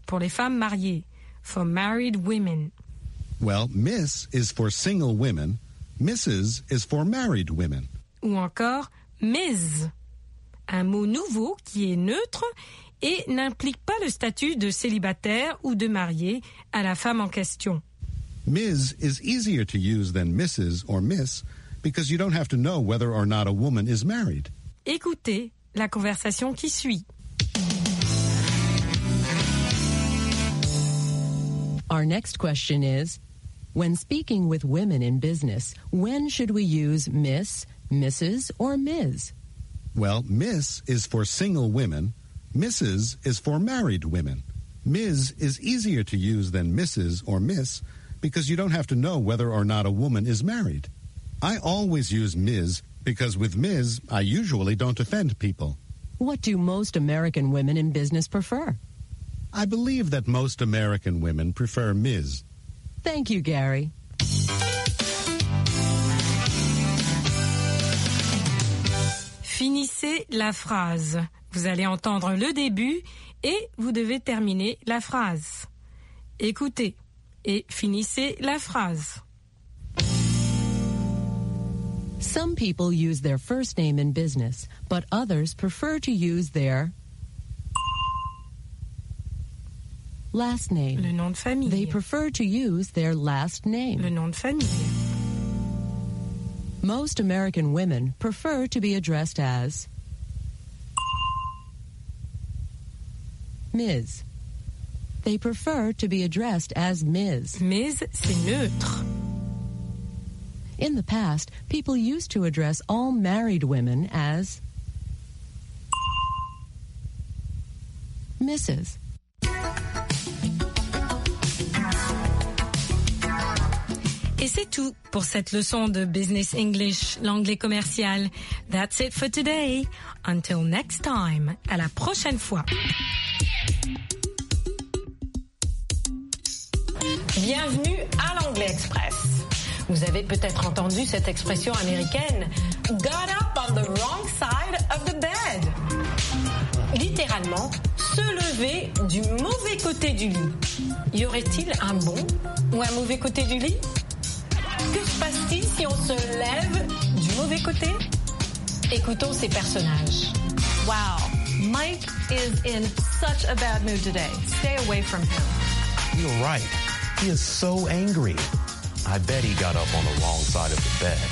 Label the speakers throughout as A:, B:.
A: pour les femmes mariées. For married women.
B: Well, Miss is for single women. Mrs. is for married women.
A: Ou encore Ms. Un mot nouveau qui est neutre et n'implique pas le statut de célibataire ou de marié à la femme en question.
B: Ms. is easier to use than Mrs. or Miss because you don't have to know whether or not a woman is married.
A: Écoutez la conversation qui suit.
C: Our next question is, when speaking with women in business, when should we use Miss, Mrs., or Ms.?
B: Well, Miss is for single women. Mrs. is for married women. Ms. is easier to use than Mrs. or Miss because you don't have to know whether or not a woman is married. I always use Ms. because with Ms. I usually don't offend people.
C: What do most American women in business prefer?
B: I believe that most American women prefer Ms.
C: Thank you, Gary.
A: Finissez la phrase. Vous allez entendre le début et vous devez terminer la phrase. Écoutez et finissez la phrase.
C: Some people use their first name in business, but others prefer to use their last name.
A: Le nom de famille.
C: They prefer to use their last name.
A: Le nom de famille.
C: Most American women prefer to be addressed as Ms. They prefer to be addressed as Ms.
A: Ms, c'est neutre.
C: In the past, people used to address all married women as Mrs.
A: Et c'est tout pour cette leçon de Business English, l'anglais commercial. That's it for today. Until next time. À la prochaine fois. Bienvenue à l'Anglais Express. Vous avez peut-être entendu cette expression américaine « got up on the wrong side of the bed ». Littéralement, se lever du mauvais côté du lit. Y aurait-il un bon ou un mauvais côté du lit ? Que se passe-t-il si on se lève du mauvais côté ? Écoutons ces personnages.
D: Wow, Mike is in such a bad mood today. Stay away from him.
E: You're right. He is so angry. I bet he got up on the wrong side of the bed.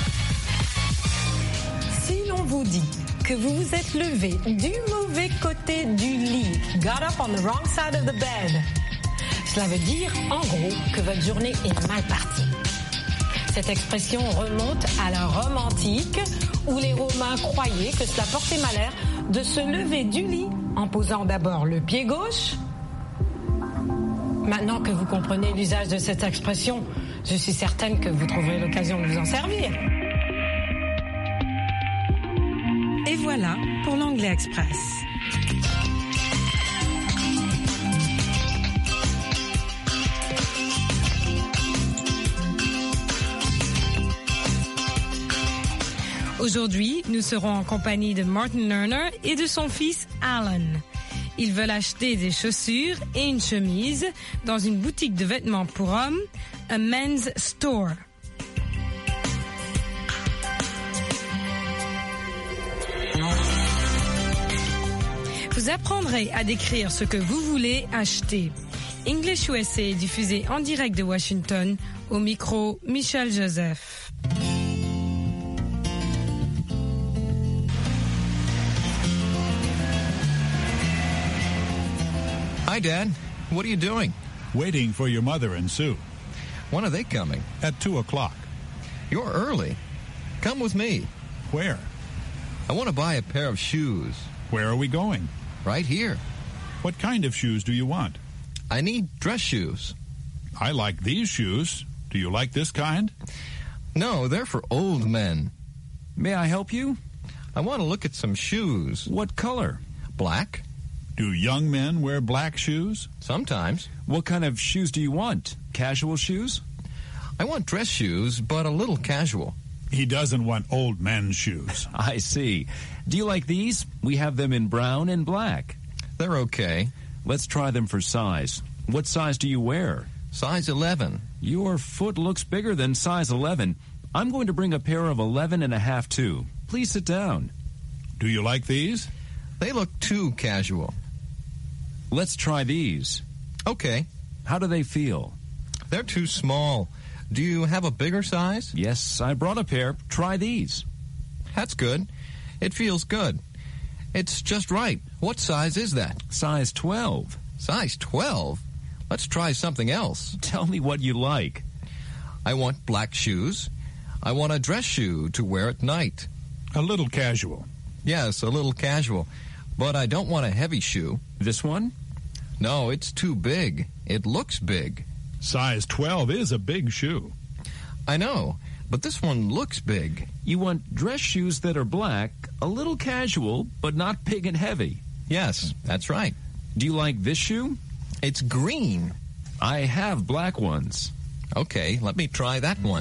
A: Si l'on vous dit que vous vous êtes levé du mauvais côté du lit, got up on the wrong side of the bed, cela veut dire, en gros, que votre journée est mal partie. Cette expression remonte à la Rome antique, où les Romains croyaient que cela portait malheur de se lever du lit en posant d'abord le pied gauche. Maintenant que vous comprenez l'usage de cette expression, je suis certaine que vous trouverez l'occasion de vous en servir. Et voilà pour l'Anglais Express. Aujourd'hui, nous serons en compagnie de Martin Lerner et de son fils Alan. Ils veulent acheter des chaussures et une chemise dans une boutique de vêtements pour hommes, a men's store. Vous apprendrez à décrire ce que vous voulez acheter. English USA est diffusé en direct de Washington, au micro Michel Joseph.
F: Hi, Dad. What are you doing?
G: Waiting for your mother and Sue.
F: When are they coming?
G: At 2 o'clock.
F: You're early. Come with me.
G: Where?
F: I want to buy a pair of shoes.
G: Where are we going?
F: Right here.
G: What kind of shoes do you want?
F: I need dress shoes.
G: I like these shoes. Do you like this kind?
F: No, they're for old men.
H: May I help you?
F: I want to look at some shoes.
H: What color?
F: Black.
G: Do young men wear black shoes?
F: Sometimes.
H: What kind of shoes do you want? Casual shoes?
F: I want dress shoes, but a little casual.
G: He doesn't want old men's shoes.
H: I see. Do you like these? We have them in brown and black.
F: They're okay.
H: Let's try them for size. What size do you wear?
F: Size 11.
H: Your foot looks bigger than size 11. I'm going to bring a pair of 11 and a half too. Please sit down.
G: Do you like these?
F: They look too casual.
H: Let's try these.
F: Okay.
H: How do they feel?
F: They're too small. Do you have a bigger size?
H: Yes, I brought a pair. Try these.
F: That's good. It feels good. It's just right. What size is that?
H: Size 12.
F: Size 12? Let's try something else.
H: Tell me what you like.
F: I want black shoes. I want a dress shoe to wear at night.
G: A little casual.
F: Yes, a little casual. But I don't want a heavy shoe.
H: This one?
F: No, it's too big. It looks big.
G: Size 12 is a big shoe.
F: I know, but this one looks big.
H: You want dress shoes that are black, a little casual, but not big and heavy.
F: Yes, that's right.
H: Do you like this shoe?
F: It's green.
H: I have black ones.
F: Okay, let me try that one.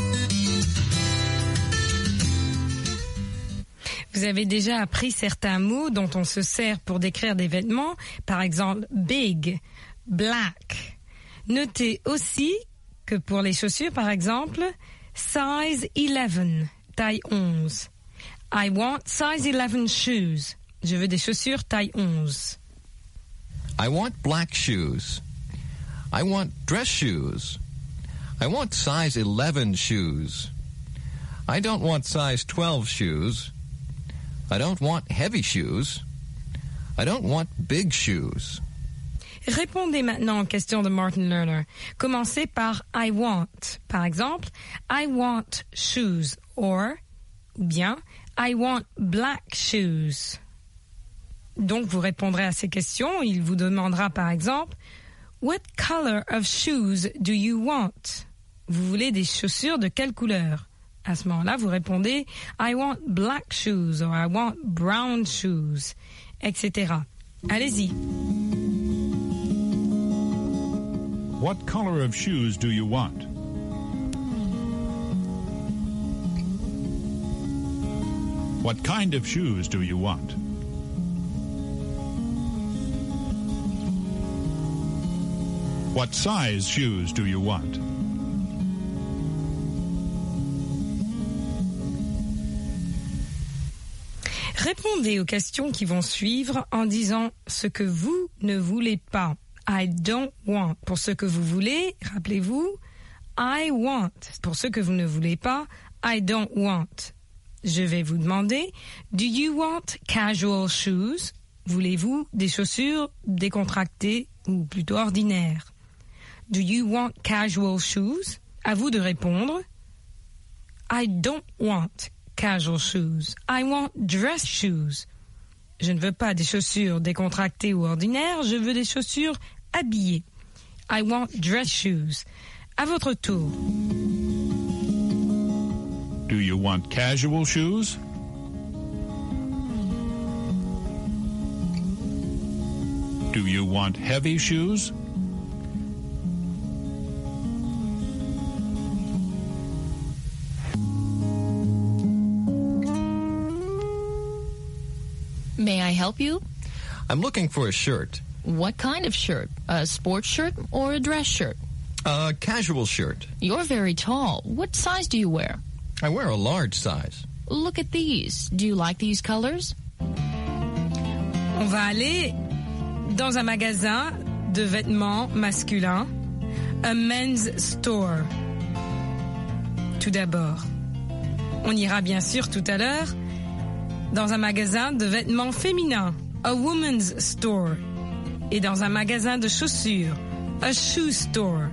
A: Vous avez déjà appris certains mots dont on se sert pour décrire des vêtements, par exemple big, black. Notez aussi que pour les chaussures, par exemple, size 11, taille 11. I want size 11 shoes. Je veux des chaussures taille 11.
F: I want black shoes. I want dress shoes. I want size 11 shoes. I don't want size 12 shoes. I don't want heavy shoes. I don't want big shoes.
A: Répondez maintenant aux questions de Martin Lerner. Commencez par I want. Par exemple, I want shoes ou bien I want black shoes. Donc vous répondrez à ces questions. Il vous demandera par exemple What color of shoes do you want? Vous voulez des chaussures de quelle couleur? À ce moment-là, vous répondez I want black shoes or I want brown shoes, etc. Allez-y.
G: What color of shoes do you want? What kind of shoes do you want? What size shoes do you want?
A: Répondez aux questions qui vont suivre en disant ce que vous ne voulez pas. I don't want. Pour ce que vous voulez, rappelez-vous, I want. Pour ce que vous ne voulez pas, I don't want. Je vais vous demander, do you want casual shoes? Voulez-vous des chaussures décontractées ou plutôt ordinaires? Do you want casual shoes? À vous de répondre. I don't want casual shoes. I want dress shoes. Je ne veux pas des chaussures décontractées ou ordinaires, je veux des chaussures habillées. I want dress shoes. À votre tour.
G: Do you want casual shoes? Do you want heavy shoes?
I: May I help you?
F: I'm looking for a shirt.
I: What kind of shirt? A sports shirt or a dress shirt?
F: A casual shirt.
I: You're very tall. What size do you wear?
F: I wear a large size.
I: Look at these. Do you like these colors?
A: On va aller dans un magasin de vêtements masculins, a men's store. Tout d'abord, on ira bien sûr tout à l'heure dans un magasin de vêtements féminins, a woman's store, et dans un magasin de chaussures, a shoe store.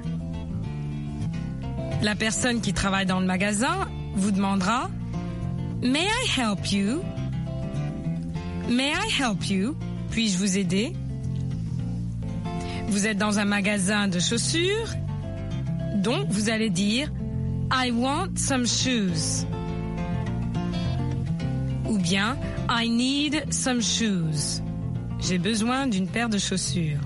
A: La personne qui travaille dans le magasin vous demandera « May I help you? May I help you? Puis-je vous aider? » Vous êtes dans un magasin de chaussures, donc vous allez dire « I want some shoes » ou bien « I need some shoes ». J'ai besoin d'une paire de chaussures.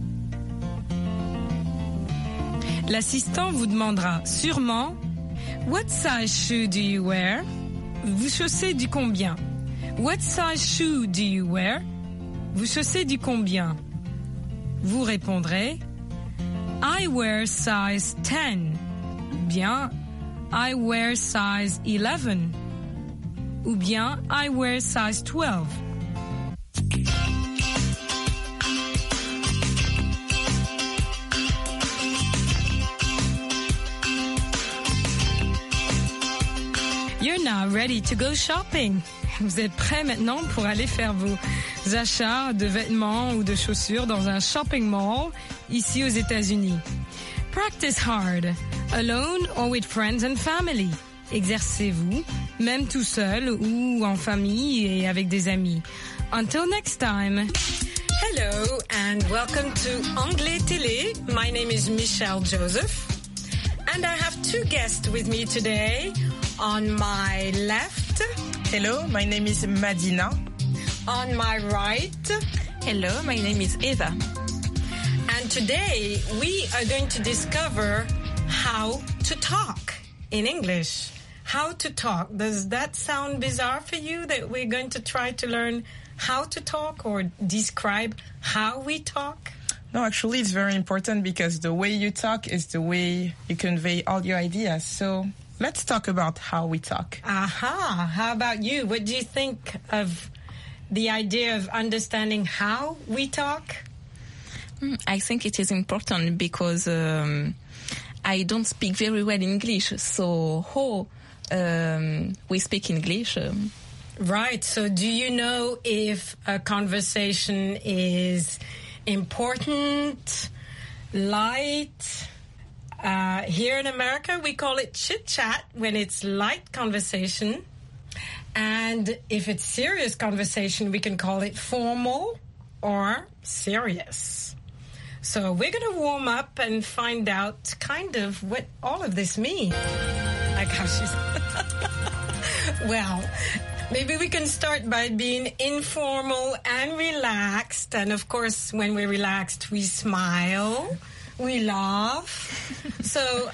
A: L'assistant vous demandera sûrement « What size shoe do you wear? » Vous chaussez du combien? « What size shoe do you wear? » Vous chaussez du combien?
J: vous répondrez I wear size 10. Bien, I wear size 11. Ou bien, I wear size 12. You're now ready to go shopping. Vous êtes prêts maintenant pour aller faire vos achats de vêtements ou de chaussures dans un shopping mall ici aux États-Unis. Practice hard, alone or with friends and family. Exercez-vous, même tout seul ou en famille et avec des amis. Until next time.
A: Hello and welcome to Anglais Télé. My name is Michelle Joseph. And I have two guests with me today. On my left.
K: Hello, my name is Madina.
A: On my right.
L: Hello, my name is Eva.
A: And today we are going to discover how to talk in English. How to talk. Does that sound bizarre for you that we're going to try to learn how to talk or describe how we talk?
K: No, actually it's very important because the way you talk is the way you convey all your ideas. So let's talk about how we talk.
A: Aha. How about you? What do you think of the idea of understanding how we talk?
L: I think it is important because I don't speak very well English. So how we speak English?
A: Right. So do you know if a conversation is important, light? Here in America, we call it chit-chat when it's light conversation. And if it's serious conversation, we can call it formal or serious. So we're going to warm up and find out kind of what all of this means. Like how she's... Well, maybe we can start by being informal and relaxed. And of course, when we're relaxed, we smile. We laugh. So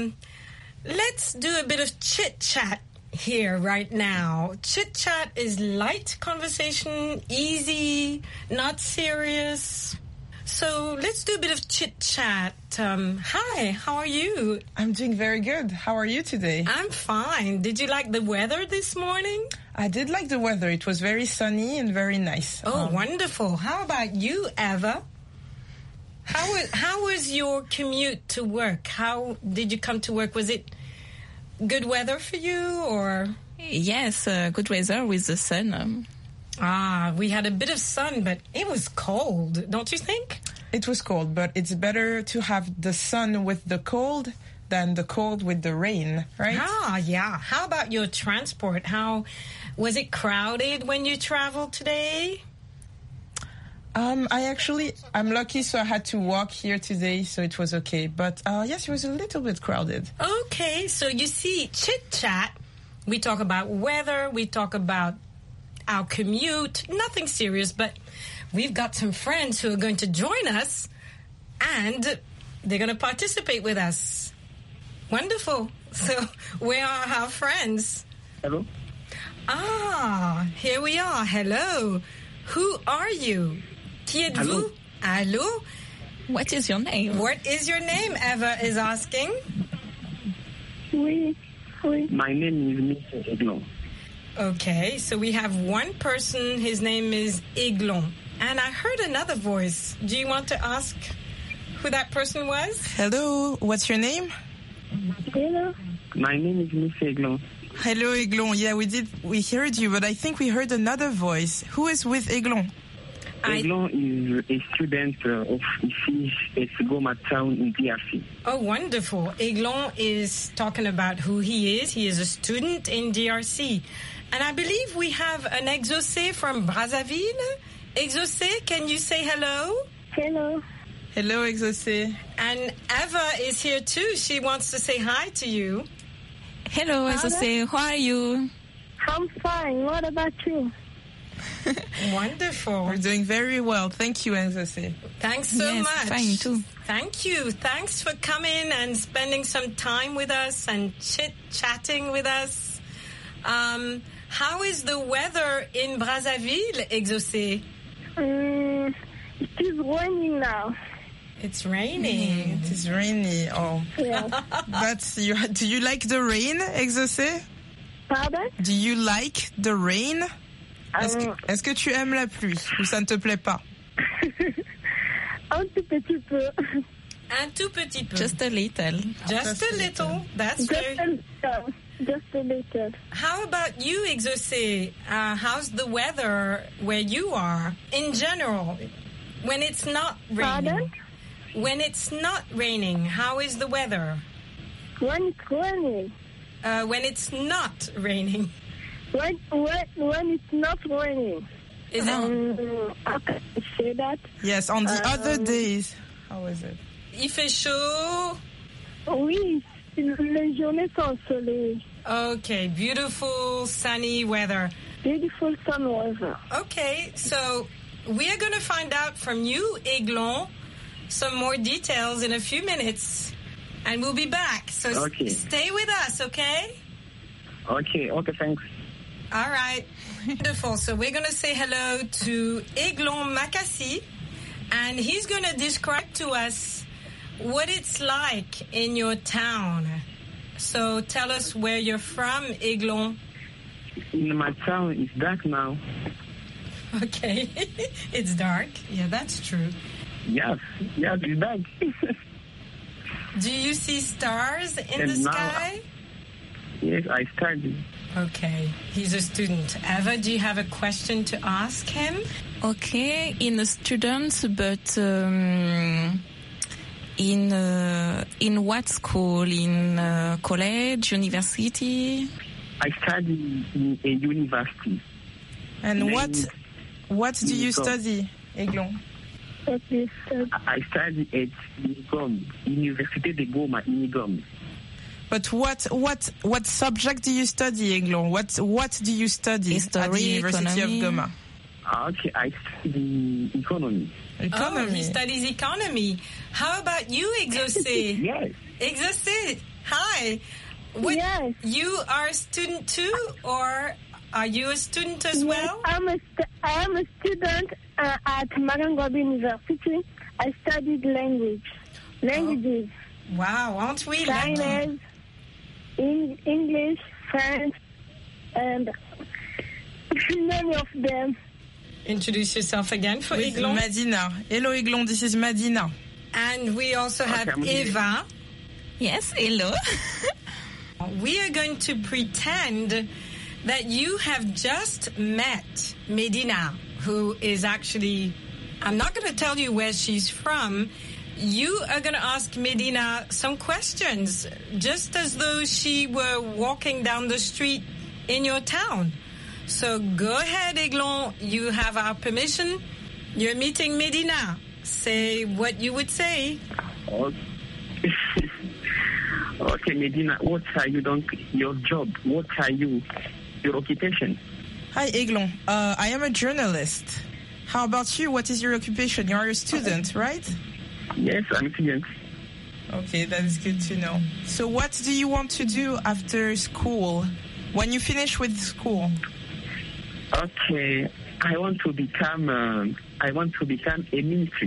A: let's do a bit of chit-chat here right now. Chit-chat is light conversation, easy, not serious. So let's do a bit of chit-chat. Hi, how are you?
K: I'm doing very good. How are you today?
A: I'm fine. Did you like the weather this morning?
K: I did like the weather. It was very sunny and very nice.
A: Oh, wonderful. How about you, Eva? How was your commute to work? How did you come to work? Was it good weather for you or?
L: Yes, good weather with the sun.
A: We had a bit of sun, but it was cold, don't you think?
K: It was cold, but it's better to have the sun with the cold than the cold with the rain, right?
A: Yeah. How about your transport? How was it crowded when you traveled today?
K: I'm lucky, so I had to walk here today, so it was okay. But yes, it was a little bit crowded.
A: Okay, so you see, chit-chat, we talk about weather, we talk about our commute, nothing serious, but we've got some friends who are going to join us, and they're going to participate with us. Wonderful. So, where are our friends?
M: Hello.
A: Here we are. Hello. Who are you? Qui êtes-vous? Allô?
L: What is your name?
A: What is your name? Eva is asking.
M: Oui. My name is Mr. Eglon.
A: Okay, so we have one person. His name is Eglon. And I heard another voice. Do you want to ask who that person was?
K: Hello, what's your name?
M: Hello. My name is Mr. Eglon.
K: Hello, Eglon. Yeah, we heard you, but I think we heard another voice. Who is with Eglon?
M: Eglon is a student of ici at Goma town in DRC.
A: Oh, wonderful. Eglon is talking about who he is. He is a student in DRC. And I believe we have an Exaucé from Brazzaville. Exaucé, can you say hello?
M: Hello.
K: Hello, Exaucé.
A: And Eva is here too. She wants to say hi to you.
L: Hello, Exaucé. How are you?
M: I'm fine. What about you?
A: Wonderful.
K: We're doing very well. Thank you, Exaucé.
A: Thanks so much.
L: Fine too.
A: Thank you. Thanks for coming and spending some time with us and chit-chatting with us. How is the weather in Brazzaville, Exaucé?
N: It is raining now.
A: It's raining.
K: It is rainy. Oh.
N: Yeah.
K: Do you like the rain, Exaucé?
N: Pardon?
K: Do you like the rain? Est-ce que tu aimes la pluie ou ça ne te plaît pas?
N: Un tout petit peu.
A: Un tout petit peu.
L: Just a little.
A: Just a little. That's good.
N: Just a little.
A: How about you, Exaucé? How's the weather where you are in general? When it's not raining.
N: Pardon?
A: When it's not raining, how is the weather?
N: When it's raining.
A: When it's not raining.
N: When it's not raining.
A: Is it?
N: How can I say that?
K: Yes, on the other days. How is it?
A: Il fait chaud.
N: Oui, les journées sont ensoleillées.
A: Okay, beautiful sunny weather.
N: Beautiful sun weather.
A: Okay, so we are going to find out from you, Aiglon, some more details in a few minutes. And we'll be back. So stay with us, okay?
M: Okay, thanks.
A: All right. Wonderful. So we're going to say hello to Aiglon Makassi, and he's going to describe to us what it's like in your town. So tell us where you're from, Aiglon.
M: In my town, it's dark now.
A: Okay. It's dark. Yeah, that's true.
M: Yes, it's dark.
A: Do you see stars in the sky?
M: Yes, I study.
A: Okay, he's a student. Eva, do you have a question to ask him?
L: Okay, in a student, but in what school? In college, university?
M: I study in a university.
K: And what do you study, Aiglon?
M: I study at Unigom, Université de Goma, Unigom.
K: But what subject do you study, Aiglon? What do you study at the University of Goma?
M: Okay, I study economy.
A: Oh, he studies economy. How about you, Exaucé?
M: Yes.
A: Exaucé, hi.
N: Yes.
A: You are a student too, or are you a student as well?
N: I am a student at Marangobi University. I studied languages.
A: Wow, aren't we lucky?
N: Chinese, English, French, and many of them.
A: Introduce yourself again for Aiglon.
K: Madina. Hello, Aiglon. This is Madina.
A: And we also have Eva.
L: Yes, hello.
A: We are going to pretend that you have just met Medina, who is actually, I'm not going to tell you where she's from. You are going to ask Medina some questions, just as though she were walking down the street in your town. So go ahead, Aiglon. You have our permission. You're meeting Medina. Say what you would say.
M: Okay, Medina, what are you doing? Your job? What are you? Your occupation?
K: Hi, Aiglon. I am a journalist. How about you? What is your occupation? You are a student, right?
M: Yes, I'm a student.
K: Okay, that is good to know. So what do you want to do after school? When you finish with school?
M: Okay, I want to become a minister.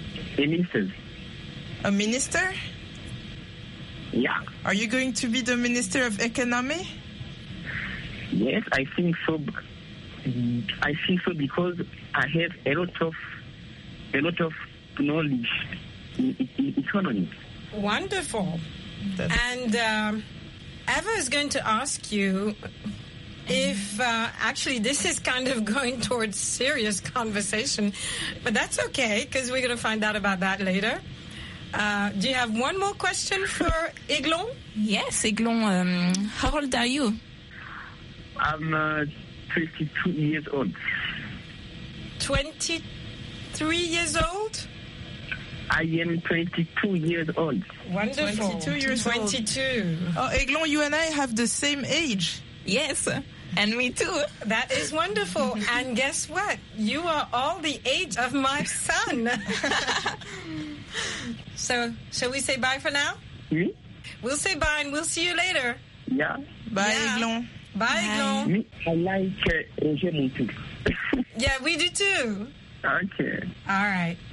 K: A minister?
M: Yeah.
K: Are you going to be the Minister of Economy?
M: Yes, I think so. I think so because I have a lot of knowledge in economy.
A: Wonderful. And Eva is going to ask you if actually this is kind of going towards serious conversation, but that's okay because we're going to find out about that later. Do you have one more question for Aiglon?
L: Yes, Aiglon. How old are you?
M: I'm 22 years old.
A: 23 years old?
M: I am 22 years old.
A: Wonderful.
K: 22 years old.
A: 22.
K: Oh, Aiglon, you and I have the same age.
L: Yes, and me too.
A: That is wonderful. And guess what? You are all the age of my son. So, shall we say bye for now?
M: Oui.
A: We'll say bye and we'll see you later.
M: Yeah.
K: Bye, Aiglon.
A: Bye, Aiglon.
M: I like Roger Montou.
A: Yeah, we do too.
M: Okay.
A: All right.